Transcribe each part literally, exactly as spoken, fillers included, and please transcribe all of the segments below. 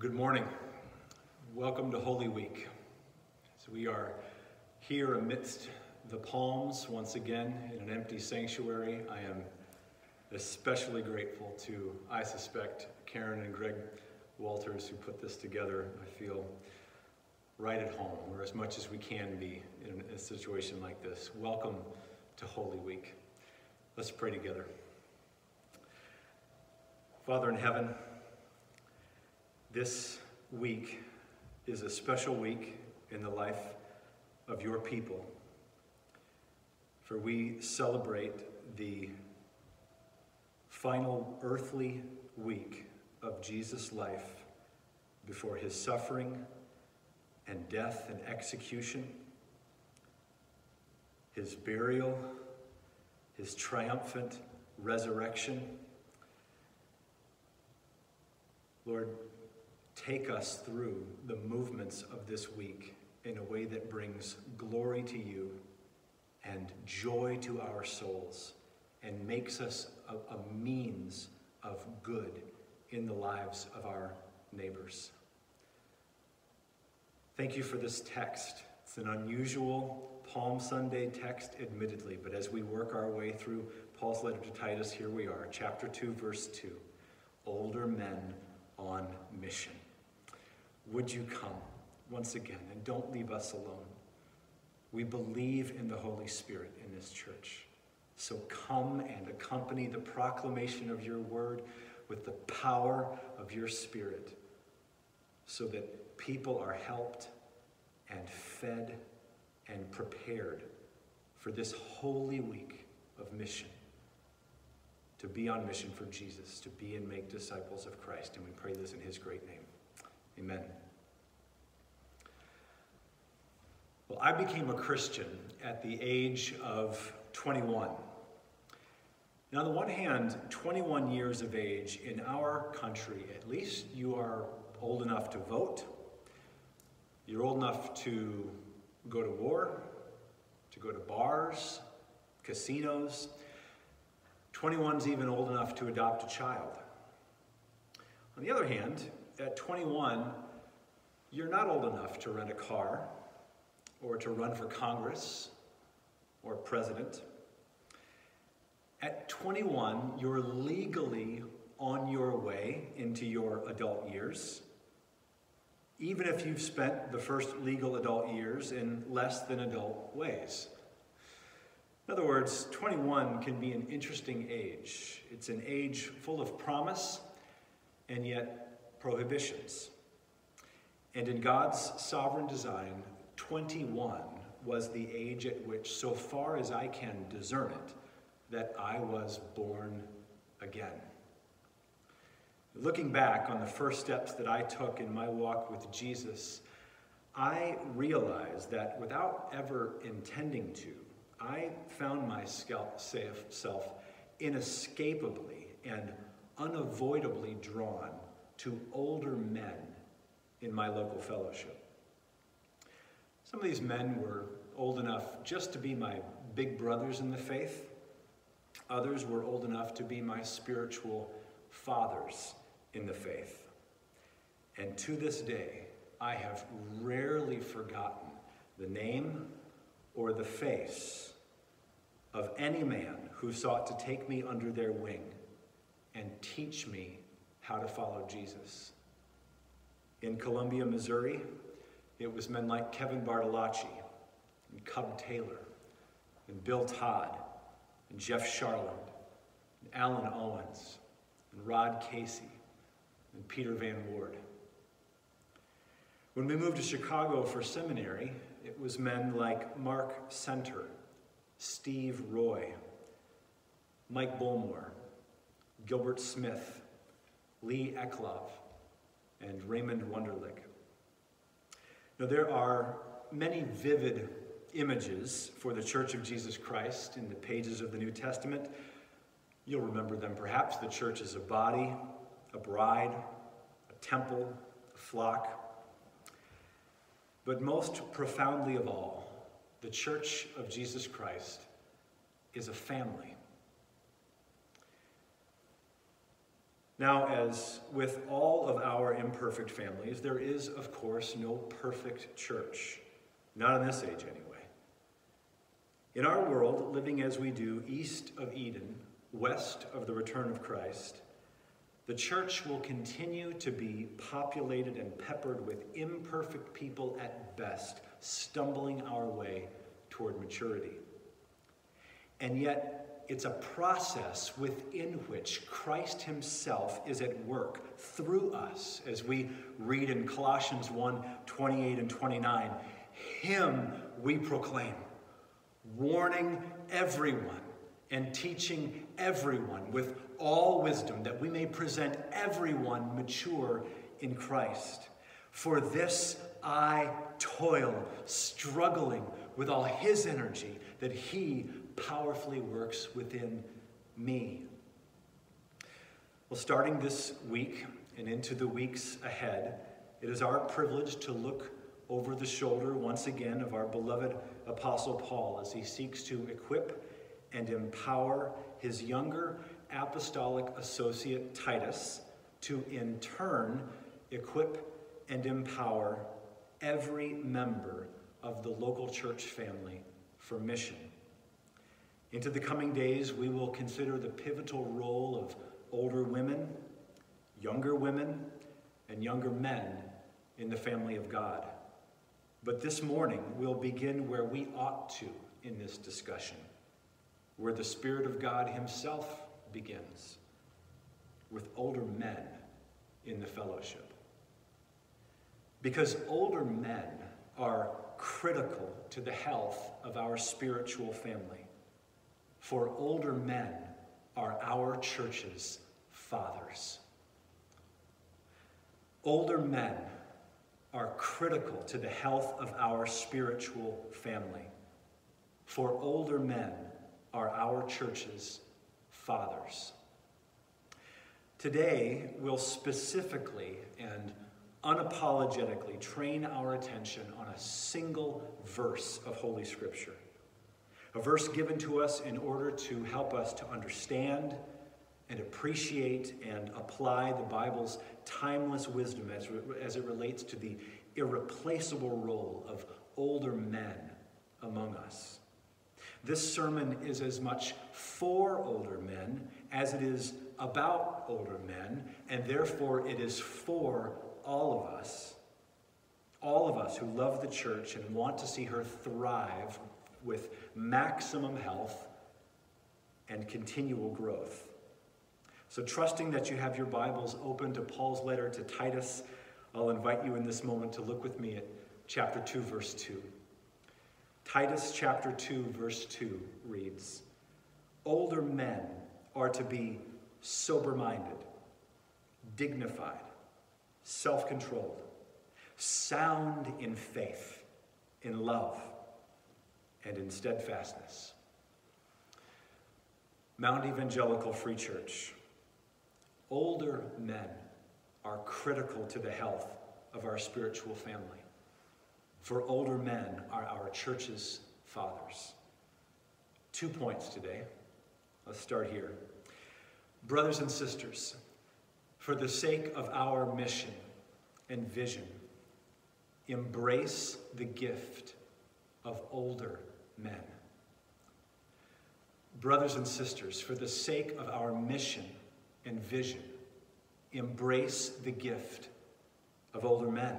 Good morning. Welcome to Holy Week. So we are here amidst the palms once again in an empty sanctuary. I am especially grateful to, I suspect, Karen and Greg Walters who put this together. I feel right at home, or as much as we can be in a situation like this. Welcome to Holy Week. Let's pray together. Father in heaven, this week is a special week in the life of your people, for we celebrate the final earthly week of Jesus' life before his suffering and death and execution, his burial, his triumphant resurrection. Lord, take us through the movements of this week in a way that brings glory to you and joy to our souls and makes us a, a means of good in the lives of our neighbors. Thank you for this text. It's an unusual Palm Sunday text, admittedly, but as we work our way through Paul's letter to Titus, here we are, chapter two, verse two, older men on mission. Would you come once again and don't leave us alone? We believe in the Holy Spirit in this church. So come and accompany the proclamation of your word with the power of your Spirit so that people are helped and fed and prepared for this holy week of mission. To be on mission for Jesus, to be and make disciples of Christ. And we pray this in his great name. Amen. Well, I became a Christian at the age of twenty-one. Now, on the one hand, twenty-one years of age in our country, at least you are old enough to vote. You're old enough to go to war, to go to bars, casinos. twenty-one's even old enough to adopt a child. On the other hand, at twenty-one, you're not old enough to rent a car or to run for Congress or president. At twenty-one, you're legally on your way into your adult years, even if you've spent the first legal adult years in less than adult ways. In other words, twenty-one can be an interesting age. It's an age full of promise and yet prohibitions. And in God's sovereign design, twenty-one was the age at which, so far as I can discern it, that I was born again. Looking back on the first steps that I took in my walk with Jesus, I realized that without ever intending to, I found myself inescapably and unavoidably drawn to older men in my local fellowship. Some of these men were old enough just to be my big brothers in the faith. Others were old enough to be my spiritual fathers in the faith. And to this day, I have rarely forgotten the name or the face of any man who sought to take me under their wing and teach me how to follow Jesus. In Columbia, Missouri, it was men like Kevin Bartolacci and Cub Taylor and Bill Todd and Jeff Sharland and Alan Owens and Rod Casey and Peter Van Ward. When we moved to Chicago for seminary, it was men like Mark Center, Steve Roy, Mike Bullmore, Gilbert Smith, Lee Eklov, and Raymond Wunderlich. Now, there are many vivid images for the Church of Jesus Christ in the pages of the New Testament. You'll remember them perhaps. The church is a body, a bride, a temple, a flock. But most profoundly of all, the Church of Jesus Christ is a family. Now, as with all of our imperfect families, there is, of course, no perfect church. Not in this age, anyway. In our world, living as we do east of Eden, west of the return of Christ, the church will continue to be populated and peppered with imperfect people at best, stumbling our way toward maturity. And yet, it's a process within which Christ himself is at work through us, as we read in Colossians one, twenty-eight and twenty-nine. Him we proclaim, warning everyone and teaching everyone with all wisdom, that we may present everyone mature in Christ. For this I toil, struggling with all his energy that he powerfully works within me. Well, starting this week and into the weeks ahead, it is our privilege to look over the shoulder once again of our beloved Apostle Paul as he seeks to equip and empower his younger apostolic associate Titus to in turn equip and empower every member of the local church family for mission. Into the coming days, we will consider the pivotal role of older women, younger women, and younger men in the family of God. But this morning, we'll begin where we ought to in this discussion, where the Spirit of God himself begins, with older men in the fellowship. Because older men are critical to the health of our spiritual family. For older men are our church's fathers. Older men are critical to the health of our spiritual family. For older men are our church's fathers. Today, we'll specifically and unapologetically train our attention on a single verse of Holy Scripture. A verse given to us in order to help us to understand and appreciate and apply the Bible's timeless wisdom as, as it relates to the irreplaceable role of older men among us. This sermon is as much for older men as it is about older men, and therefore it is for all of us, all of us who love the church and want to see her thrive with maximum health and continual growth. So trusting that you have your Bibles open to Paul's letter to Titus, I'll invite you in this moment to look with me at chapter two, verse two. Titus chapter two, verse two reads, "Older men are to be sober-minded, dignified, self-controlled, sound in faith, in love, and in steadfastness." Mount Evangelical Free Church, older men are critical to the health of our spiritual family. For older men are our church's fathers. Two points today. Let's start here. Brothers and sisters, for the sake of our mission and vision, embrace the gift of older men. Brothers and sisters, for the sake of our mission and vision, embrace the gift of older men.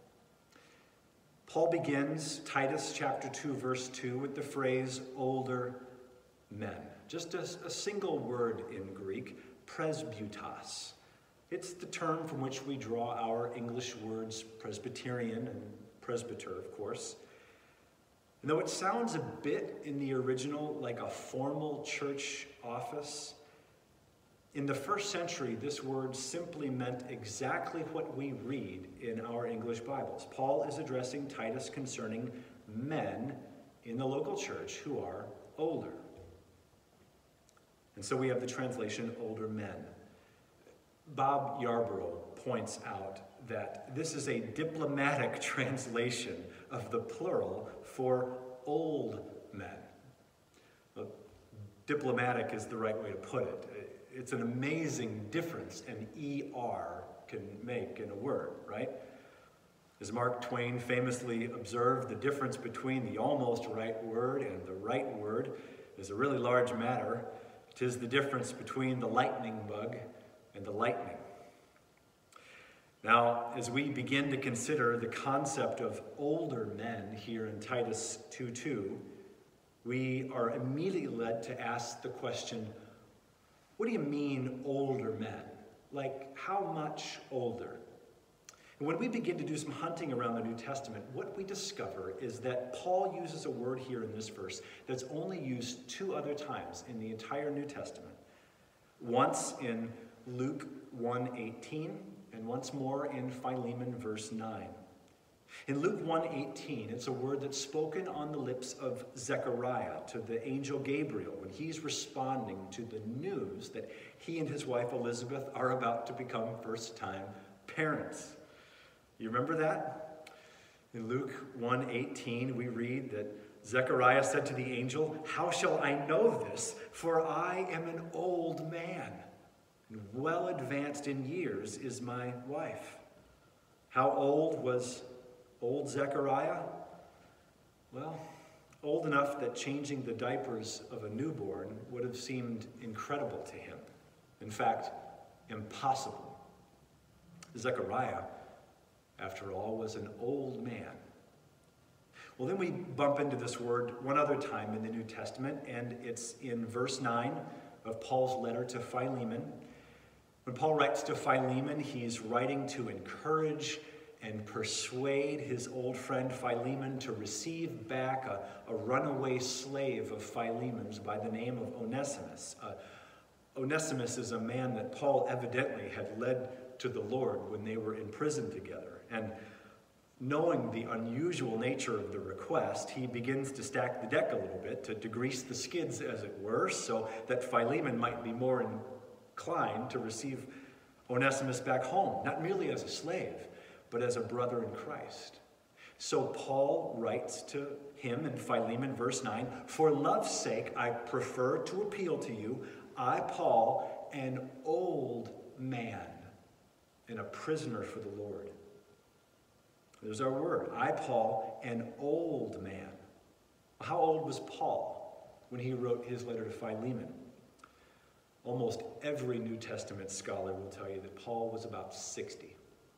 Paul begins Titus chapter two, verse two with the phrase older men. Just a, a single word in Greek, presbytos. It's the term from which we draw our English words Presbyterian and presbyter, of course. And though it sounds a bit in the original like a formal church office, in the first century, this word simply meant exactly what we read in our English Bibles. Paul is addressing Titus concerning men in the local church who are older. And so we have the translation, older men. Bob Yarborough points out that this is a diplomatic translation of the plural for old men. Well, diplomatic is the right way to put it. it's an amazing difference an E R can make in a word, right? As Mark Twain famously observed, the difference between the almost right word and the right word is a really large matter. 'Tis the difference between the lightning bug and the lightning. Now, as we begin to consider the concept of older men here in Titus two two, we are immediately led to ask the question, what do you mean older men? Like, how much older? And when we begin to do some hunting around the New Testament, what we discover is that Paul uses a word here in this verse that's only used two other times in the entire New Testament. Once in Luke one eighteen, and once more in Philemon verse nine. In Luke one eighteen, it's a word that's spoken on the lips of Zechariah to the angel Gabriel when he's responding to the news that he and his wife Elizabeth are about to become first-time parents. You remember that? In Luke one eighteen, we read that Zechariah said to the angel, "How shall I know this? For I am an old man, and well advanced in years is my wife." How old was old Zechariah? Well, old enough that changing the diapers of a newborn would have seemed incredible to him. In fact, impossible. Zechariah, after all, was an old man. Well, then we bump into this word one other time in the New Testament, and it's in verse nine of Paul's letter to Philemon. When Paul writes to Philemon, he's writing to encourage and persuade his old friend Philemon to receive back a, a runaway slave of Philemon's by the name of Onesimus. Uh, Onesimus is a man that Paul evidently had led to the Lord when they were in prison together. And knowing the unusual nature of the request, he begins to stack the deck a little bit, to, to grease the skids, as it were, so that Philemon might be more inclined to receive Onesimus back home, not merely as a slave, but as a brother in Christ. So Paul writes to him in Philemon, verse nine, "For love's sake I prefer to appeal to you, I, Paul, an old man, and a prisoner for the Lord." There's our word. I, Paul, an old man. How old was Paul when he wrote his letter to Philemon? Almost every New Testament scholar will tell you that Paul was about sixty.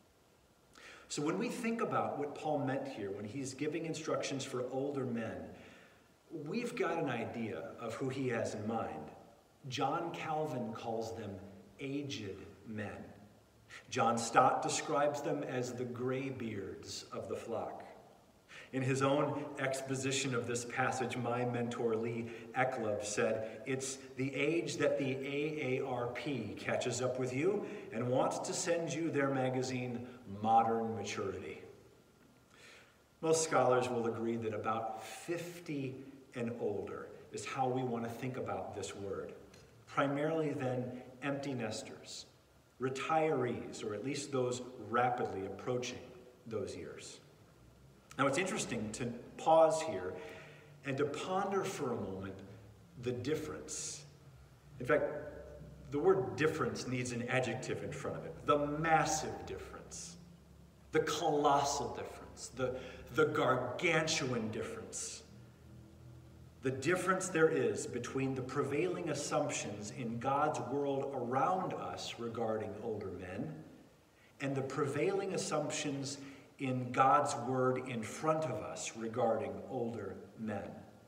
So when we think about what Paul meant here when he's giving instructions for older men, we've got an idea of who he has in mind. John Calvin calls them aged men. John Stott describes them as the graybeards of the flock. In his own exposition of this passage, my mentor Lee Ecklove said, "It's the age that the A A R P catches up with you and wants to send you their magazine, Modern Maturity." Most scholars will agree that about fifty and older is how we want to think about this word. Primarily then empty nesters, retirees, or at least those rapidly approaching those years. Now it's interesting to pause here and to ponder for a moment the difference. In fact, the word difference needs an adjective in front of it. The massive difference, the colossal difference, the, the gargantuan difference. The difference there is between the prevailing assumptions in God's world around us regarding older men and the prevailing assumptions in God's word in front of us regarding older men.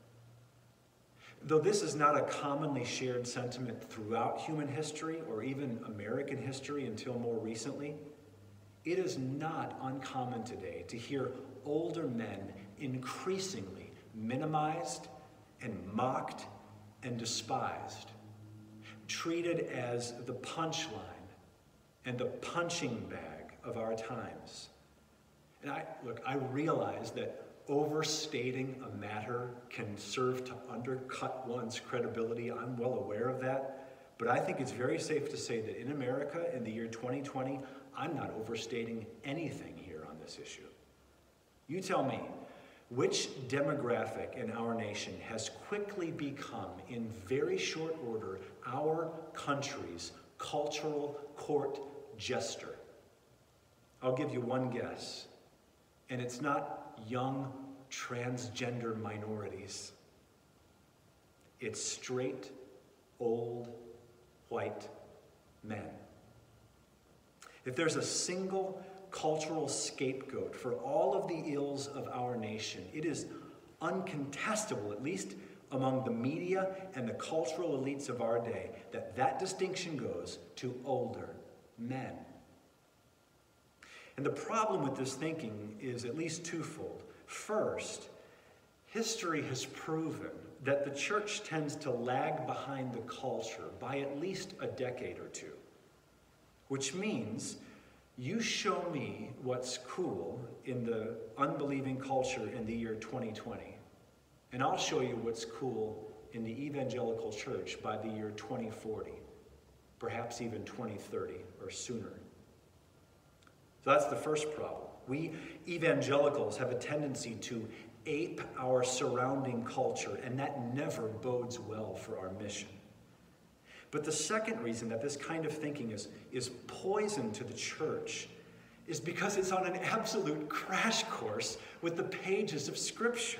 Though this is not a commonly shared sentiment throughout human history or even American history until more recently, it is not uncommon today to hear older men increasingly minimized and mocked and despised, treated as the punchline and the punching bag of our times. And I, look, I realize that overstating a matter can serve to undercut one's credibility. I'm well aware of that. But I think it's very safe to say that in America in the year twenty twenty, I'm not overstating anything here on this issue. You tell me, Which demographic in our nation has quickly become, in very short order, our country's cultural court jester? I'll give you one guess, and it's not young transgender minorities. It's straight, old, white men. If there's a single cultural scapegoat for all of the ills of our nation, it is uncontestable, at least among the media and the cultural elites of our day, that that distinction goes to older men. And the problem with this thinking is at least twofold. First, history has proven that the church tends to lag behind the culture by at least a decade or two, which means you show me what's cool in the unbelieving culture in the year twenty twenty, and I'll show you what's cool in the evangelical church by the year twenty forty, perhaps even twenty thirty or sooner. So that's the first problem. We evangelicals have a tendency to ape our surrounding culture, and that never bodes well for our mission. But the second reason that this kind of thinking is, is poison to the church is because it's on an absolute crash course with the pages of Scripture.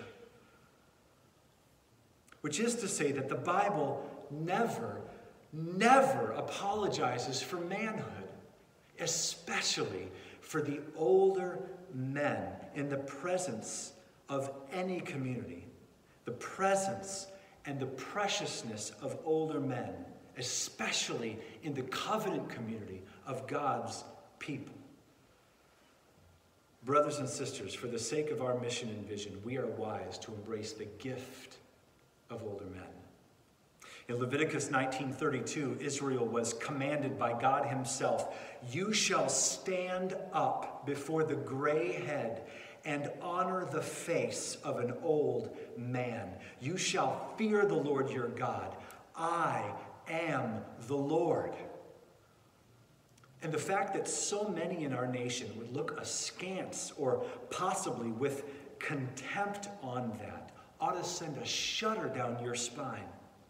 Which is to say that the Bible never, never apologizes for manhood, especially for the older men in the presence of any community. The presence and the preciousness of older men, especially in the covenant community of God's people. Brothers and sisters, for the sake of our mission and vision, we are wise to embrace the gift of older men. In Leviticus nineteen thirty-two, Israel was commanded by God himself, "You shall stand up before the gray head and honor the face of an old man. You shall fear the Lord your God. I am the Lord." And the fact that so many in our nation would look askance or possibly with contempt on that ought to send a shudder down your spine.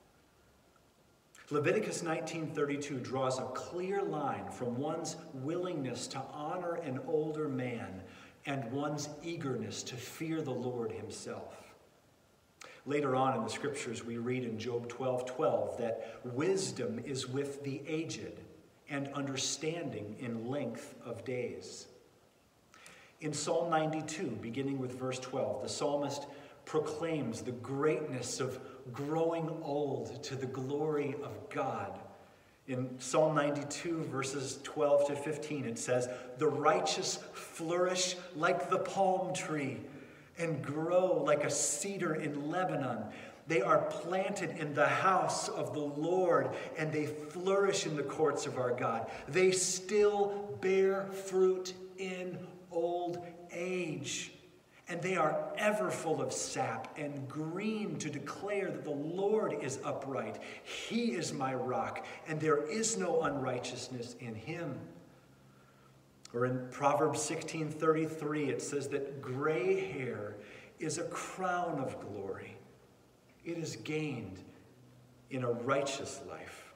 Leviticus nineteen thirty-two draws a clear line from one's willingness to honor an older man and one's eagerness to fear the Lord himself. Later on in the scriptures, we read in Job twelve twelve that wisdom is with the aged and understanding in length of days. In Psalm ninety-two, beginning with verse twelve, the psalmist proclaims the greatness of growing old to the glory of God. In Psalm ninety-two, verses twelve to fifteen, it says, "The righteous flourish like the palm tree and grow like a cedar in Lebanon. They are planted in the house of the Lord, and they flourish in the courts of our God. They still bear fruit in old age, and they are ever full of sap and green to declare that the Lord is upright. He is my rock, and there is no unrighteousness in him." Or in Proverbs sixteen thirty-three, it says that gray hair is a crown of glory. It is gained in a righteous life.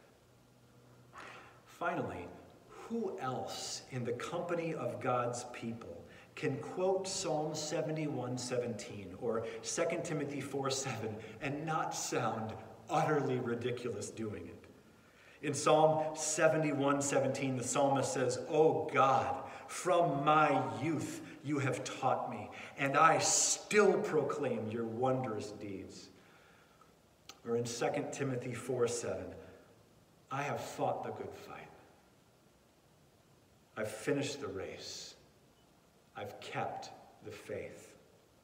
Finally, who else in the company of God's people can quote Psalm seventy-one seventeen or Second Timothy four seven and not sound utterly ridiculous doing it? In Psalm seventy-one seventeen, the psalmist says, "O God, from my youth you have taught me, and I still proclaim your wondrous deeds." Or in Second Timothy four seven, "I have fought the good fight. I've finished the race. I've kept the faith."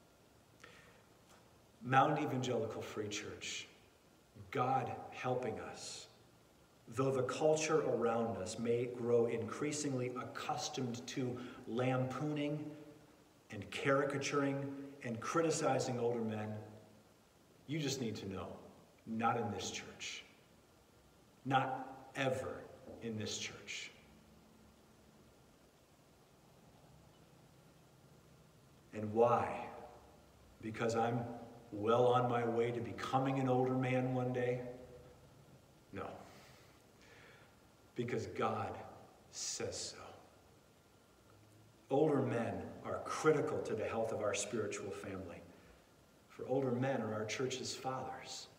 Mount Evangelical Free Church, God helping us, though the culture around us may grow increasingly accustomed to lampooning and caricaturing and criticizing older men, you just need to know, not in this church. Not ever in this church. And why? because I'm well on my way to becoming an older man one day. No. Because God says so. Older men are critical to the health of our spiritual family. For older men are our church's fathers.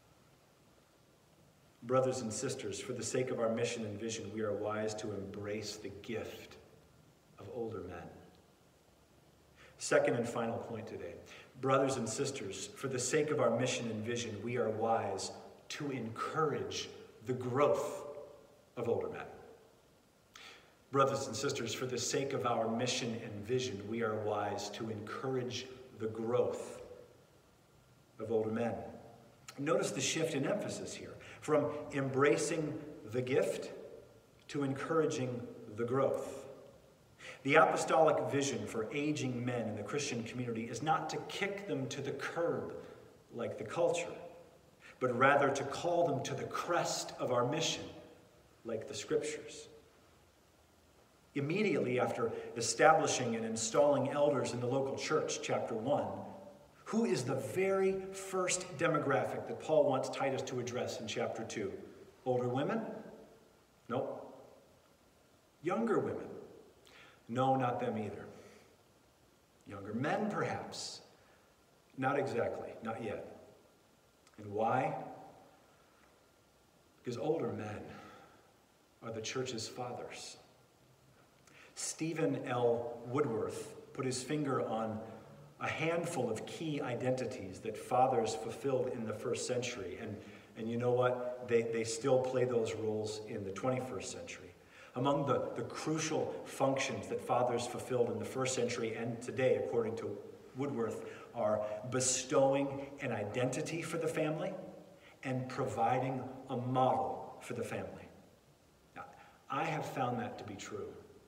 Brothers and sisters, for the sake of our mission and vision, we are wise to embrace the gift of older men. Second and final point today. Brothers and sisters, for the sake of our mission and vision, we are wise to encourage the growth of older men. Brothers and sisters, for the sake of our mission and vision, we are wise to encourage the growth of older men. Notice the shift in emphasis here, from embracing the gift to encouraging the growth. The apostolic vision for aging men in the Christian community is not to kick them to the curb like the culture, but rather to call them to the crest of our mission like the scriptures. Immediately after establishing and installing elders in the local church, chapter one, who is the very first demographic that Paul wants Titus to address in chapter two? Older women? Nope. Younger women? No, not them either. Younger men, perhaps? Not exactly, not yet. And why? Because older men are the church's fathers. Stephen L. Woodworth put his finger on a handful of key identities that fathers fulfilled in the first century. And, and you know what? They, they still play those roles in the twenty-first century. Among the, the crucial functions that fathers fulfilled in the first century and today, according to Woodworth, are bestowing an identity for the family and providing a model for the family. Now, I have found that to be true.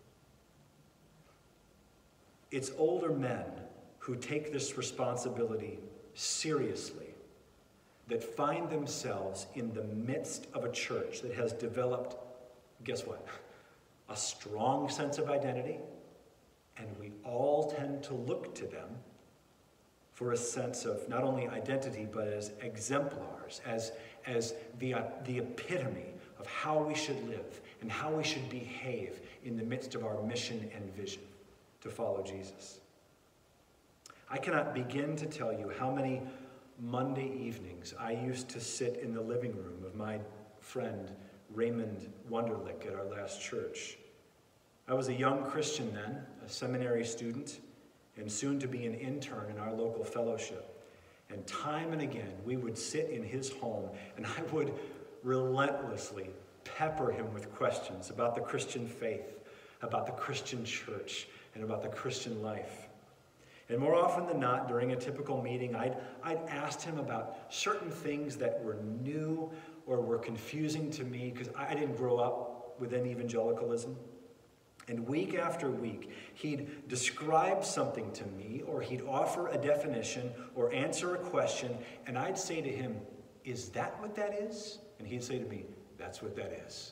It's older men who take this responsibility seriously that find themselves in the midst of a church that has developed, guess what? A strong sense of identity, and we all tend to look to them for a sense of not only identity, but as exemplars, as, as the, uh, the epitome of how we should live and how we should behave in the midst of our mission and vision to follow Jesus. I cannot begin to tell you how many Monday evenings I used to sit in the living room of my friend Raymond Wunderlich at our last church. I was a young Christian then, a seminary student, and soon to be an intern in our local fellowship. And time and again, we would sit in his home, and I would relentlessly pepper him with questions about the Christian faith, about the Christian church, and about the Christian life. And more often than not, during a typical meeting, I'd, I'd asked him about certain things that were new or were confusing to me because I didn't grow up within evangelicalism. And week after week, he'd describe something to me, or he'd offer a definition or answer a question, and I'd say to him, "Is that what that is?" And he'd say to me, "That's what that is."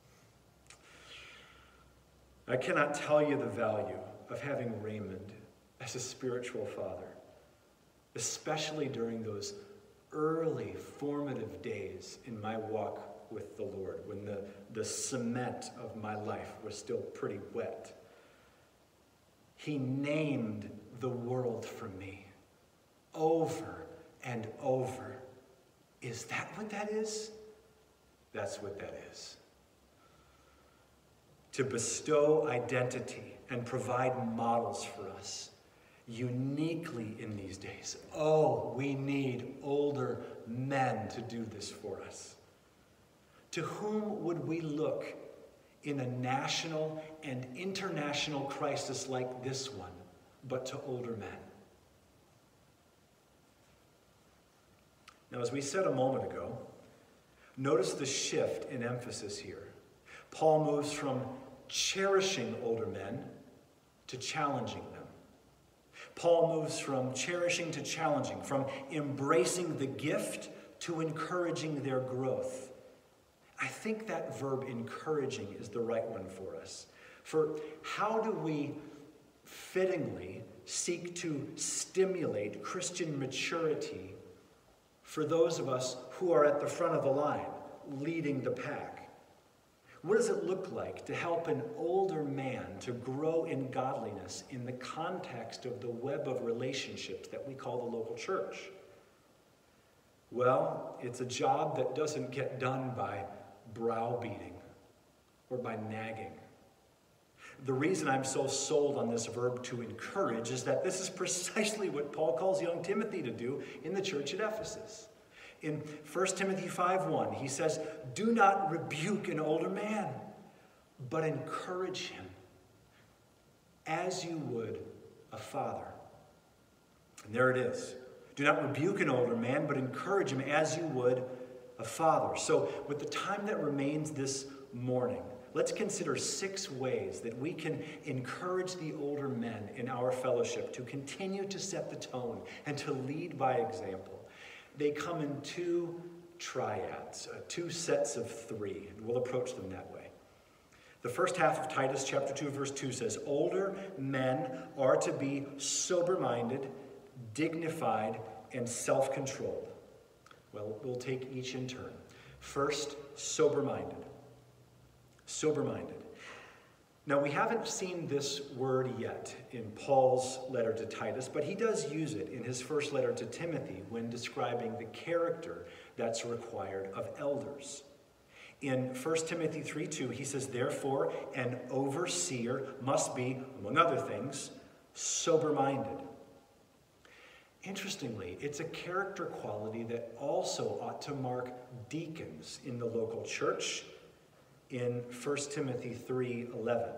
I cannot tell you the value of having Raymond as a spiritual father, especially during those early formative days in my walk with the Lord, when the, the cement of my life was still pretty wet. He named the world for me over and over. Is that what that is? That's what that is. To bestow identity and provide models for us uniquely in these days. Oh, we need older men to do this for us. To whom would we look in a national and international crisis like this one, but to older men? Now, as we said a moment ago, notice the shift in emphasis here. Paul moves from cherishing older men to challenging them. Paul moves from cherishing to challenging, from embracing the gift to encouraging their growth. I think that verb encouraging is the right one for us. For how do we fittingly seek to stimulate Christian maturity for those of us who are at the front of the line, leading the pack? What does it look like to help an older man to grow in godliness in the context of the web of relationships that we call the local church? Well, it's a job that doesn't get done by browbeating or by nagging. The reason I'm so sold on this verb to encourage is that this is precisely what Paul calls young Timothy to do in the church at Ephesus. In First Timothy five one, he says, "Do not rebuke an older man, but encourage him as you would a father." And there it is. Do not rebuke an older man, but encourage him as you would a father. So with the time that remains this morning, let's consider six ways that we can encourage the older men in our fellowship to continue to set the tone and to lead by example. They come in two triads, uh, two sets of three, and we'll approach them that way. The first half of Titus chapter two, verse two says, "Older men are to be sober-minded, dignified, and self-controlled." Well, we'll take each in turn. First, sober-minded. Sober-minded. Now, we haven't seen this word yet in Paul's letter to Titus, but he does use it in his first letter to Timothy when describing the character that's required of elders. In First Timothy three two, he says, "Therefore, an overseer must be, among other things, sober-minded." Interestingly, it's a character quality that also ought to mark deacons in the local church in First Timothy three eleven.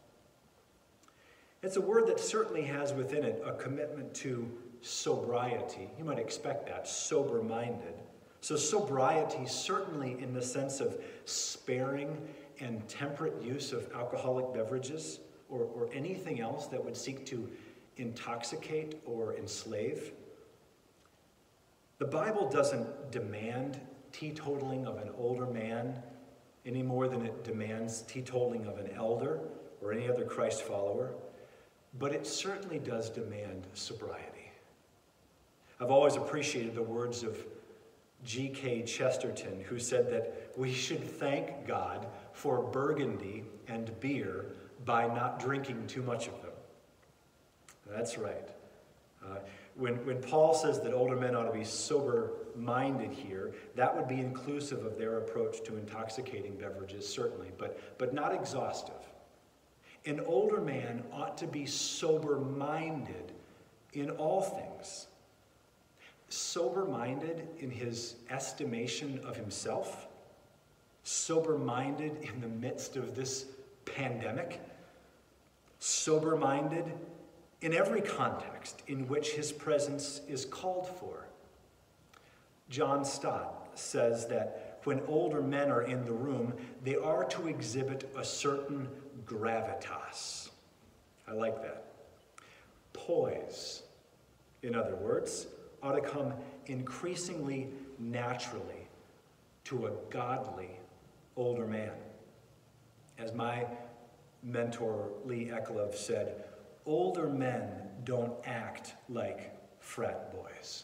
It's a word that certainly has within it a commitment to sobriety. You might expect that, sober-minded. So sobriety certainly in the sense of sparing and temperate use of alcoholic beverages or, or anything else that would seek to intoxicate or enslave. The Bible doesn't demand teetotaling of an older man any more than it demands teetotaling of an elder or any other Christ follower, but it certainly does demand sobriety. I've always appreciated the words of G K Chesterton, who said that we should thank God for Burgundy and beer by not drinking too much of them. That's right. Uh, when, when Paul says that older men ought to be sober-minded here, that would be inclusive of their approach to intoxicating beverages, certainly, but, but not exhaustive. An older man ought to be sober-minded in all things. Sober-minded in his estimation of himself, sober-minded in the midst of this pandemic, sober-minded in every context in which his presence is called for. John Stott says that when older men are in the room, they are to exhibit a certain gravitas. I like that. Poise, in other words, ought to come increasingly naturally to a godly older man. As my mentor, Lee Eklov, said, older men don't act like frat boys.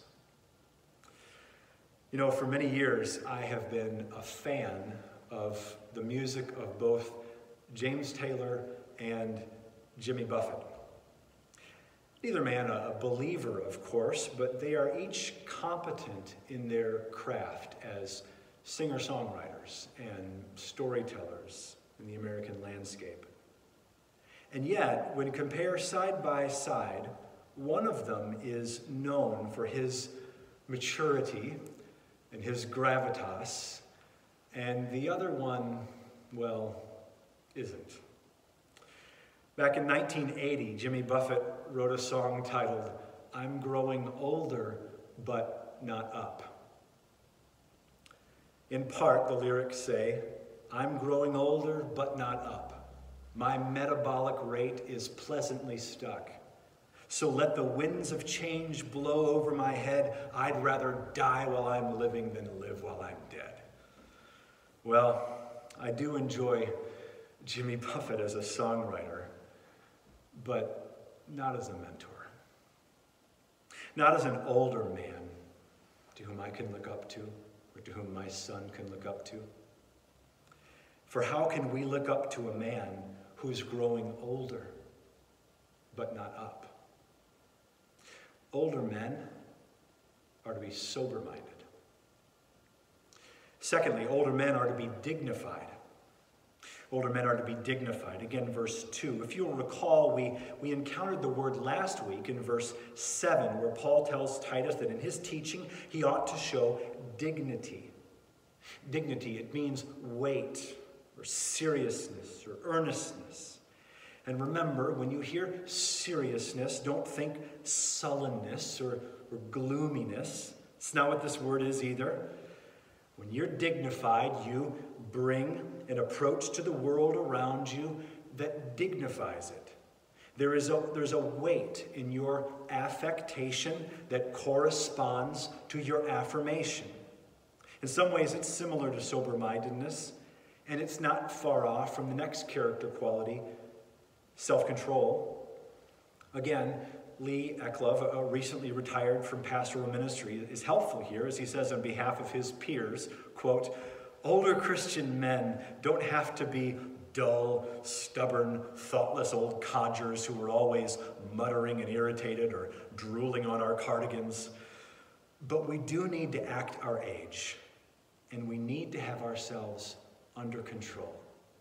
You know, for many years, I have been a fan of the music of both James Taylor and Jimmy Buffett. Neither man a believer, of course, but they are each competent in their craft as singer-songwriters and storytellers in the American landscape. And yet, when compared side by side, one of them is known for his maturity and his gravitas, and the other one, well, isn't. Back in nineteen eighty, Jimmy Buffett wrote a song titled, "I'm Growing Older, But Not Up." In part, the lyrics say, "I'm growing older, but not up. My metabolic rate is pleasantly stuck. So let the winds of change blow over my head. I'd rather die while I'm living than live while I'm dead." Well, I do enjoy Jimmy Buffett as a songwriter, but not as a mentor. Not as an older man to whom I can look up to, or to whom my son can look up to. For how can we look up to a man who's growing older, but not up? Older men are to be sober-minded. Secondly, older men are to be dignified. Older men are to be dignified. Again, verse two. If you'll recall, we, we encountered the word last week in verse seven, where Paul tells Titus that in his teaching he ought to show dignity. Dignity, it means weight, or seriousness, or earnestness. And remember, when you hear seriousness, don't think sullenness or, or gloominess. It's not what this word is either. When you're dignified, you bring an approach to the world around you that dignifies it. There is a, there's a weight in your affectation that corresponds to your affirmation. In some ways, it's similar to sober-mindedness, and it's not far off from the next character quality, self-control. Again, Lee Eclov, uh, recently retired from pastoral ministry, is helpful here as he says on behalf of his peers, quote, older Christian men don't have to be dull, stubborn, thoughtless old codgers who are always muttering and irritated or drooling on our cardigans. But we do need to act our age, and we need to have ourselves under control.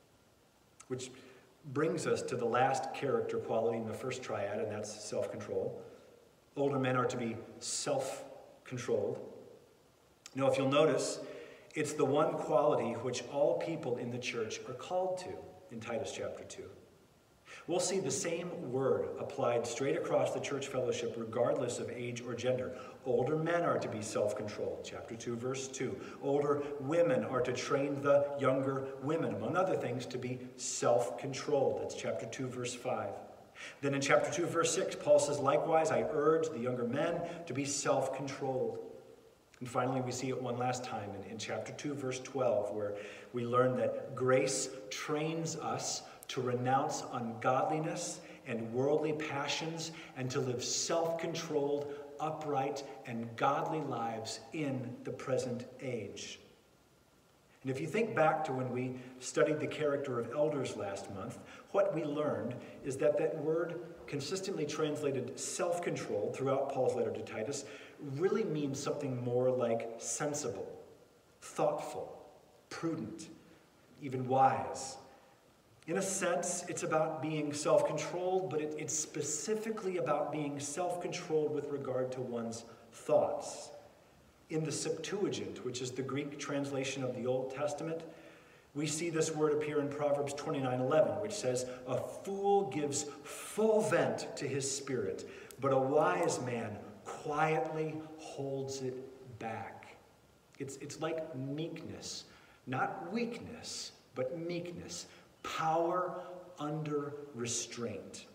Which brings us to the last character quality in the first triad, and that's self-control. Older men are to be self-controlled. Now, if you'll notice, it's the one quality which all people in the church are called to in Titus chapter two. We'll see the same word applied straight across the church fellowship regardless of age or gender. Older men are to be self-controlled, chapter two, verse two. Older women are to train the younger women, among other things, to be self-controlled. That's chapter two, verse five. Then in chapter two, verse six, Paul says, likewise, I urge the younger men to be self-controlled. And finally, we see it one last time in, in chapter two, verse twelve, where we learn that grace trains us to renounce ungodliness and worldly passions and to live self-controlled, upright, and godly lives in the present age. And if you think back to when we studied the character of elders last month, what we learned is that that word, consistently translated self-controlled throughout Paul's letter to Titus, really means something more like sensible, thoughtful, prudent, even wise. In a sense, it's about being self-controlled, but it, it's specifically about being self-controlled with regard to one's thoughts. In the Septuagint, which is the Greek translation of the Old Testament, we see this word appear in Proverbs twenty-nine eleven, which says, a fool gives full vent to his spirit, but a wise man quietly holds it back. It's, it's like meekness, not weakness, but meekness. Power under restraint.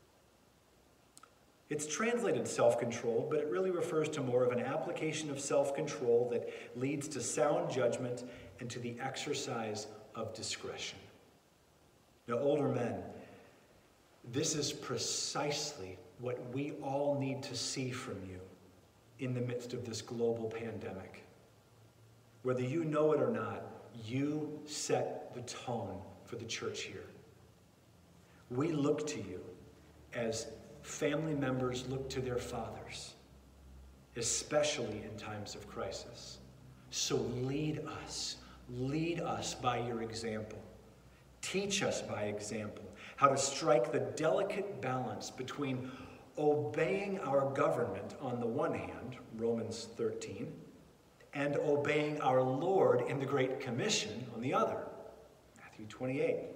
It's translated self-control, but it really refers to more of an application of self-control that leads to sound judgment and to the exercise of discretion. Now, older men, this is precisely what we all need to see from you in the midst of this global pandemic. Whether you know it or not, you set the tone for the church here. We look to you as family members look to their fathers, especially in times of crisis. So lead us, lead us by your example. Teach us by example how to strike the delicate balance between obeying our government on the one hand, Romans thirteen, and obeying our Lord in the Great Commission on the other, Matthew twenty-eight.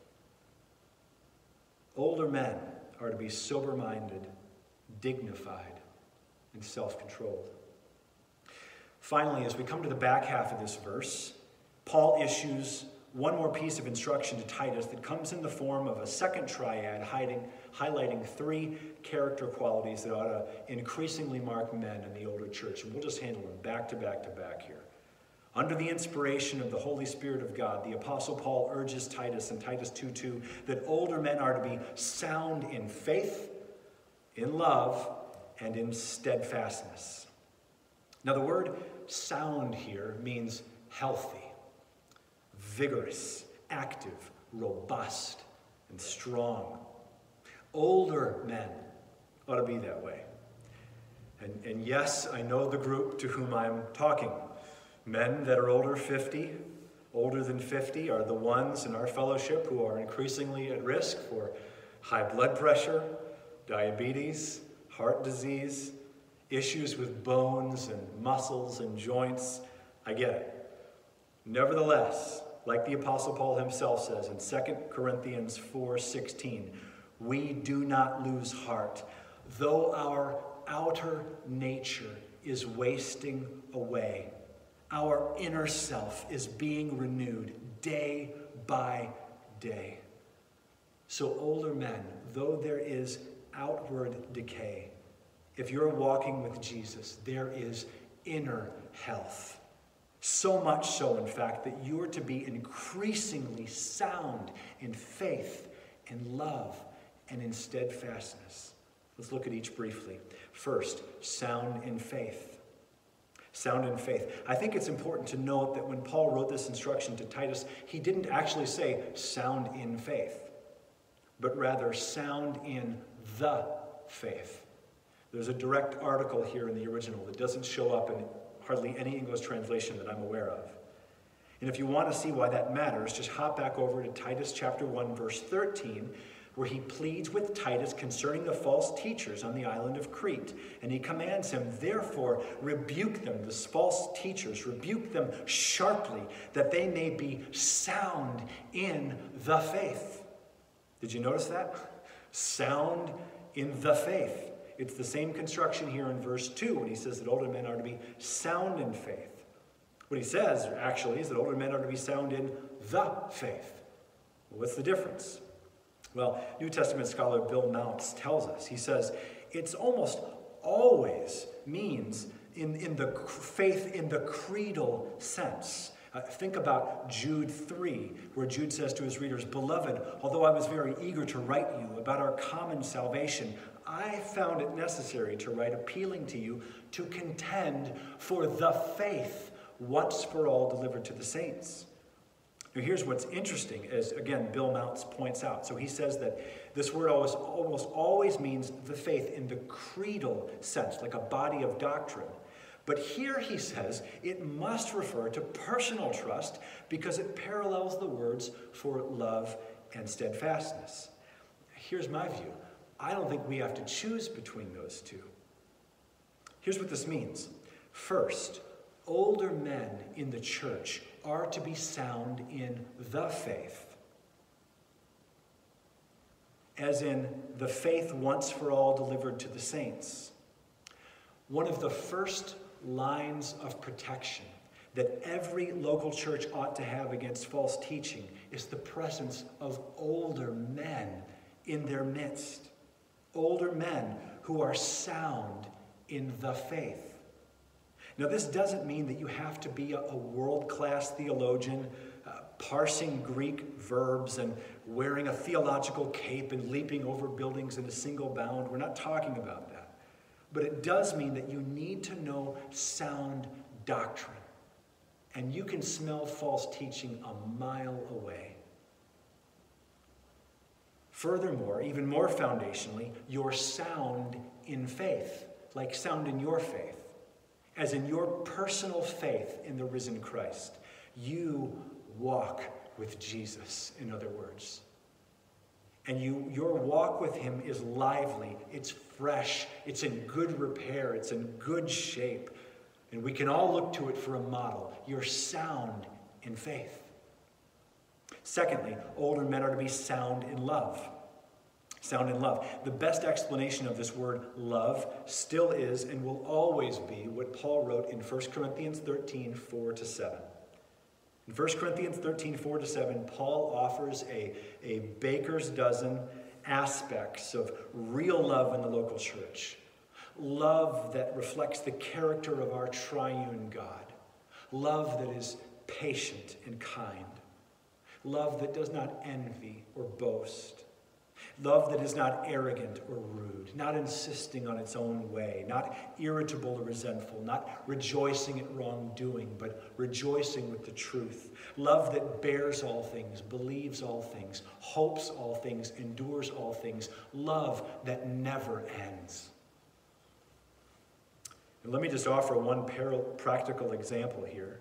Older men are to be sober-minded, dignified, and self-controlled. Finally, as we come to the back half of this verse, Paul issues one more piece of instruction to Titus that comes in the form of a second triad hiding, highlighting three character qualities that ought to increasingly mark men in the older church. And we'll just handle them back to back to back here. Under the inspiration of the Holy Spirit of God, the Apostle Paul urges Titus in Titus two two that older men are to be sound in faith, in love, and in steadfastness. Now the word sound here means healthy, vigorous, active, robust, and strong. Older men ought to be that way. And, and yes, I know the group to whom I'm talking. Men that are older fifty, older than fifty, are the ones in our fellowship who are increasingly at risk for high blood pressure, diabetes, heart disease, issues with bones and muscles and joints. I get it. Nevertheless, like the Apostle Paul himself says in Second Corinthians four sixteen, we do not lose heart, though our outer nature is wasting away. Our inner self is being renewed day by day. So older men, though there is outward decay, if you're walking with Jesus, there is inner health. So much so, in fact, that you are to be increasingly sound in faith, in love, and in steadfastness. Let's look at each briefly. First, sound in faith. Sound in faith. I think it's important to note that when Paul wrote this instruction to Titus, he didn't actually say sound in faith, but rather sound in the faith. There's a direct article here in the original that doesn't show up in hardly any English translation that I'm aware of. And if you want to see why that matters, just hop back over to Titus chapter one, verse thirteen, where he pleads with Titus concerning the false teachers on the island of Crete. And he commands him, therefore, rebuke them, the false teachers, rebuke them sharply, that they may be sound in the faith. Did you notice that? Sound in the faith. It's the same construction here in verse two when he says that older men are to be sound in faith. What he says, actually, is that older men are to be sound in the faith. Well, what's the difference? Well, New Testament scholar Bill Mounts tells us. He says, it's almost always means in, in the faith in the creedal sense. Uh, think about Jude three, where Jude says to his readers, Beloved, although I was very eager to write you about our common salvation, I found it necessary to write appealing to you to contend for the faith once for all delivered to the saints. Now here's what's interesting, as again Bill Mounts points out. So he says that this word always, almost always means the faith in the creedal sense, like a body of doctrine. But here he says it must refer to personal trust because it parallels the words for love and steadfastness. Here's my view. I don't think we have to choose between those two. Here's what this means. First, older men in the church are to be sound in the faith, as in the faith once for all delivered to the saints. One of the first lines of protection that every local church ought to have against false teaching is the presence of older men in their midst. Older men who are sound in the faith. Now, this doesn't mean that you have to be a, a world-class theologian, uh, parsing Greek verbs and wearing a theological cape and leaping over buildings in a single bound. We're not talking about that. But it does mean that you need to know sound doctrine. And you can smell false teaching a mile away. Furthermore, even more foundationally, you're sound in faith, like sound in your faith. As in your personal faith in the risen Christ. You walk with Jesus, in other words. And you, your walk with him is lively, it's fresh, it's in good repair, it's in good shape. And we can all look to it for a model. You're sound in faith. Secondly, older men are to be sound in love. Sound in love. The best explanation of this word love still is and will always be what Paul wrote in First Corinthians thirteen, four to seven. In First Corinthians thirteen, four to seven, Paul offers a, a baker's dozen aspects of real love in the local church. Love that reflects the character of our triune God. Love that is patient and kind. Love that does not envy or boast. Love that is not arrogant or rude, not insisting on its own way, not irritable or resentful, not rejoicing at wrongdoing, but rejoicing with the truth. Love that bears all things, believes all things, hopes all things, endures all things. Love that never ends. And let me just offer one practical example here.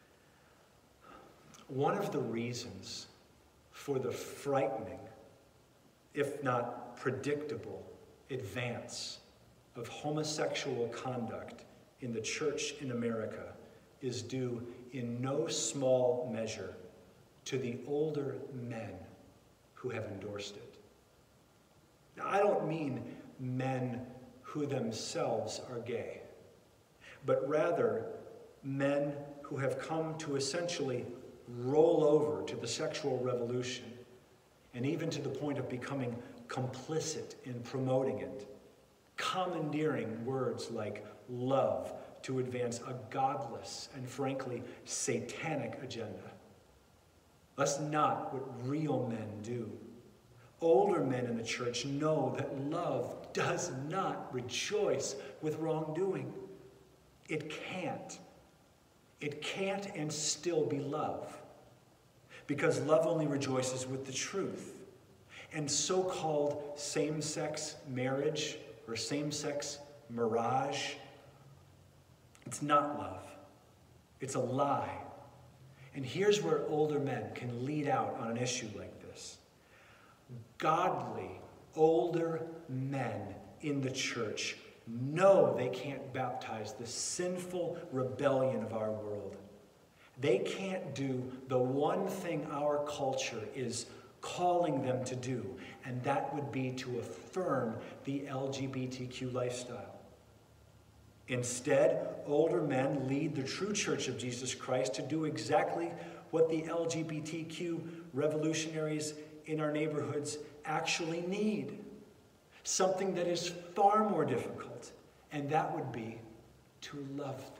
One of the reasons for the frightening, if not predictable, advance of homosexual conduct in the church in America is due in no small measure to the older men who have endorsed it. Now, I don't mean men who themselves are gay, but rather men who have come to essentially roll over to the sexual revolution, and even to the point of becoming complicit in promoting it, commandeering words like love to advance a godless and frankly satanic agenda. That's not what real men do. Older men in the church know that love does not rejoice with wrongdoing. It can't. It can't and still be love. Because love only rejoices with the truth. And so-called same-sex marriage or same-sex mirage, it's not love. It's a lie. And here's where older men can lead out on an issue like this. Godly, older men in the church know they can't baptize the sinful rebellion of our world. They can't do the one thing our culture is calling them to do, and that would be to affirm the L G B T Q lifestyle. Instead, older men lead the true Church of Jesus Christ to do exactly what the L G B T Q revolutionaries in our neighborhoods actually need. Something that is far more difficult, and that would be to love them.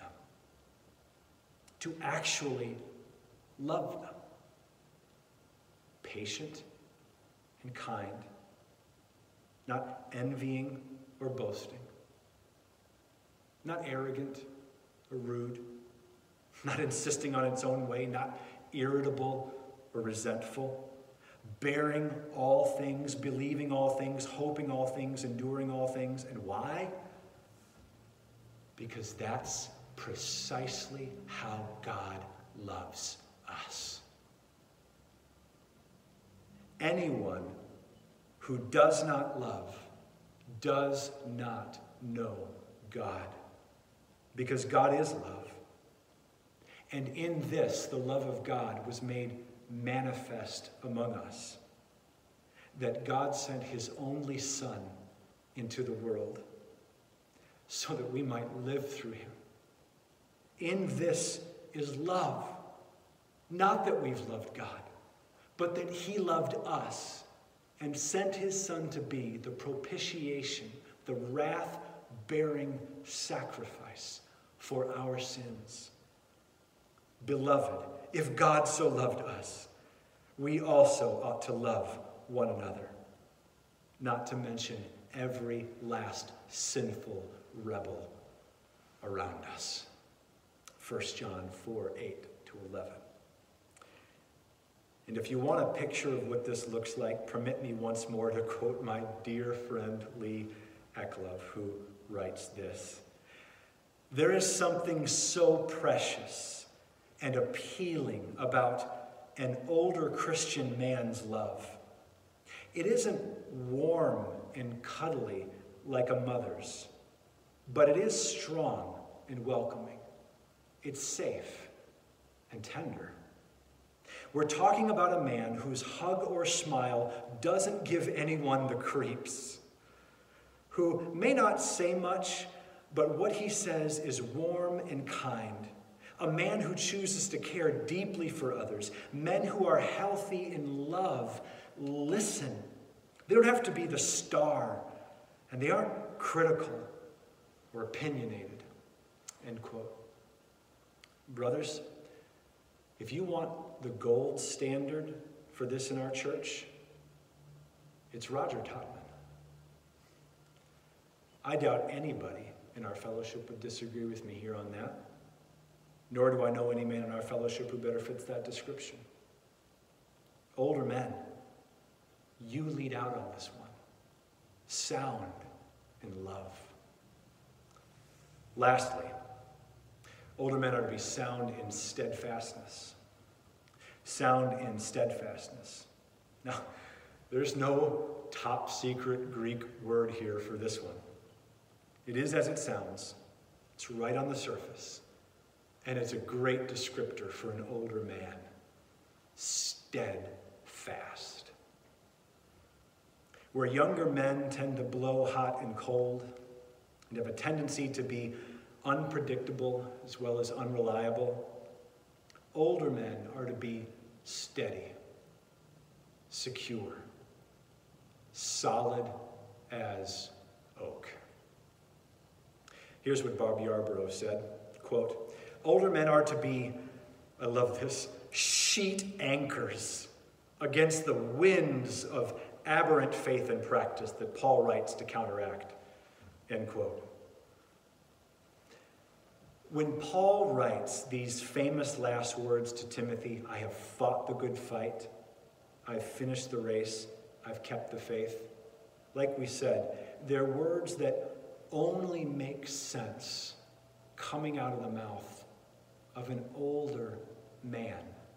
To actually love them. Patient and kind, not envying or boasting, not arrogant or rude, not insisting on its own way, not irritable or resentful, bearing all things, believing all things, hoping all things, enduring all things. And why? Because that's precisely how God loves us. Anyone who does not love does not know God, because God is love. And in this, the love of God was made manifest among us, that God sent his only Son into the world so that we might live through him. In this is love. Not that we've loved God, but that he loved us and sent his Son to be the propitiation, the wrath-bearing sacrifice for our sins. Beloved, if God so loved us, we also ought to love one another, not to mention every last sinful rebel around us. First John four, eight to eleven. And if you want a picture of what this looks like, permit me once more to quote my dear friend Lee Eclov, who writes this. There is something so precious and appealing about an older Christian man's love. It isn't warm and cuddly like a mother's, but it is strong and welcoming. It's safe and tender. We're talking about a man whose hug or smile doesn't give anyone the creeps, who may not say much, but what he says is warm and kind. A man who chooses to care deeply for others. Men who are healthy in love listen. They don't have to be the star, and they aren't critical or opinionated. End quote. Brothers, if you want the gold standard for this in our church, It's Roger Totman. I doubt anybody in our fellowship would disagree with me here on that. Nor do I know any man in our fellowship who better fits that description. Older men, you lead out on this one. Sound in love. Lastly, older men are to be sound in steadfastness. Sound in steadfastness. Now, there's no top secret Greek word here for this one. It is as it sounds. It's right on the surface. And it's a great descriptor for an older man. Steadfast. Where younger men tend to blow hot and cold and have a tendency to be unpredictable as well as unreliable, older men are to be steady, secure, solid as oak. Here's what Bob Yarborough said, quote, older men are to be, I love this, sheet anchors against the winds of aberrant faith and practice that Paul writes to counteract, end quote. When Paul writes these famous last words to Timothy, I have fought the good fight, I've finished the race, I've kept the faith, like we said, they're words that only make sense coming out of the mouth of an older man.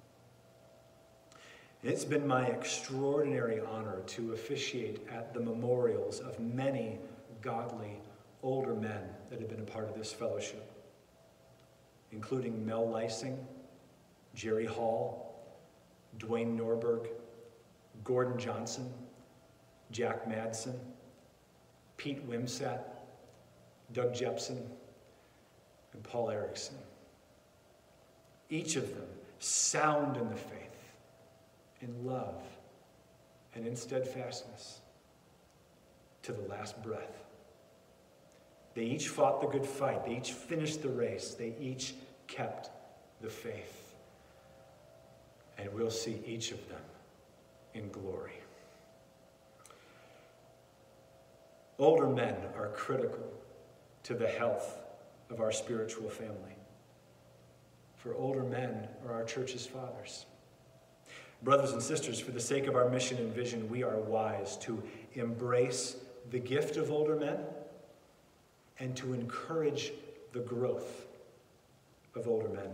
It's been my extraordinary honor to officiate at the memorials of many godly older men that have been a part of this fellowship, including Mel Lysing, Jerry Hall, Dwayne Norberg, Gordon Johnson, Jack Madsen, Pete Wimsat, Doug Jepson, and Paul Erickson. Each of them sound in the faith, in love, and in steadfastness to the last breath. They each fought the good fight. They each finished the race. They each kept the faith. And we'll see each of them in glory. Older men are critical to the health of our spiritual family. For older men are our church's fathers. Brothers and sisters, for the sake of our mission and vision, we are wise to embrace the gift of older men and to encourage the growth of older men.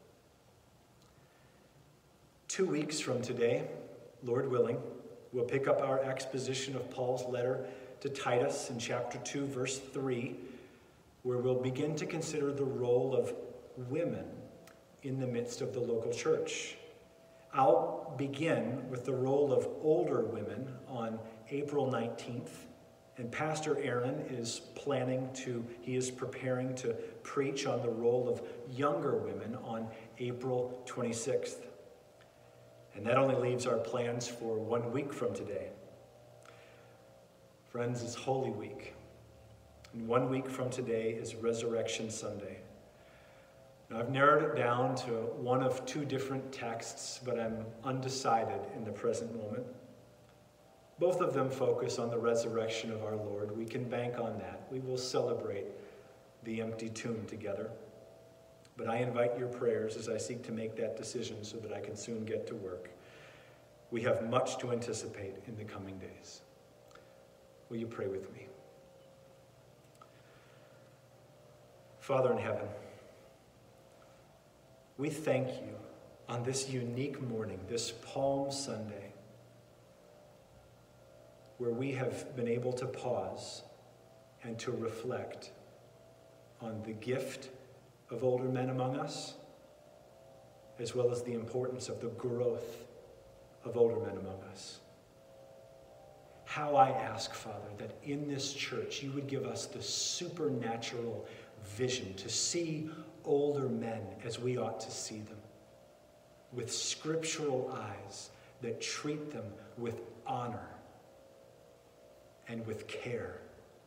Two weeks from today, Lord willing, we'll pick up our exposition of Paul's letter to Titus in chapter two, verse three, where we'll begin to consider the role of women in the midst of the local church. I'll begin with the role of older women on April nineteenth, and Pastor Aaron is planning to, he is preparing to preach on the role of younger women on April twenty-sixth. And that only leaves our plans for one week from today. Friends, it's Holy Week. And one week from today is Resurrection Sunday. Now, I've narrowed it down to one of two different texts, but I'm undecided in the present moment. Both of them focus on the resurrection of our Lord. We can bank on that. We will celebrate the empty tomb together. But I invite your prayers as I seek to make that decision so that I can soon get to work. We have much to anticipate in the coming days. Will you pray with me? Father in heaven, we thank you on this unique morning, this Palm Sunday, where we have been able to pause and to reflect on the gift of older men among us, as well as the importance of the growth of older men among us. How I ask, Father, that in this church you would give us the supernatural vision to see older men as we ought to see them, with scriptural eyes that treat them with honor and with care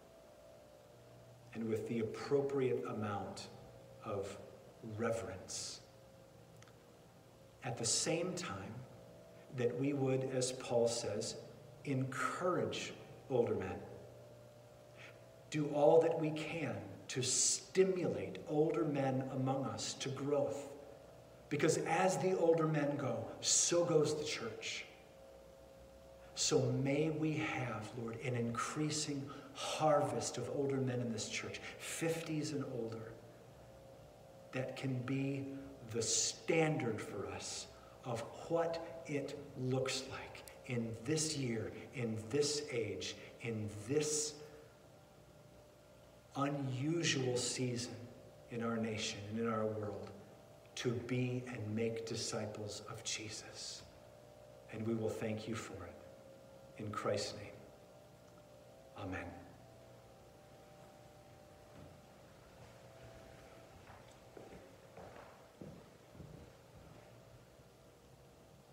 and with the appropriate amount of reverence. At the same time, that we would, as Paul says, encourage older men. Do all that we can to stimulate older men among us to growth. Because as the older men go, so goes the church. So may we have, Lord, an increasing harvest of older men in this church, fifties and older, that can be the standard for us of what it looks like in this year, in this age, in this unusual season in our nation and in our world, to be and make disciples of Jesus. And we will thank you for it. In Christ's name, amen.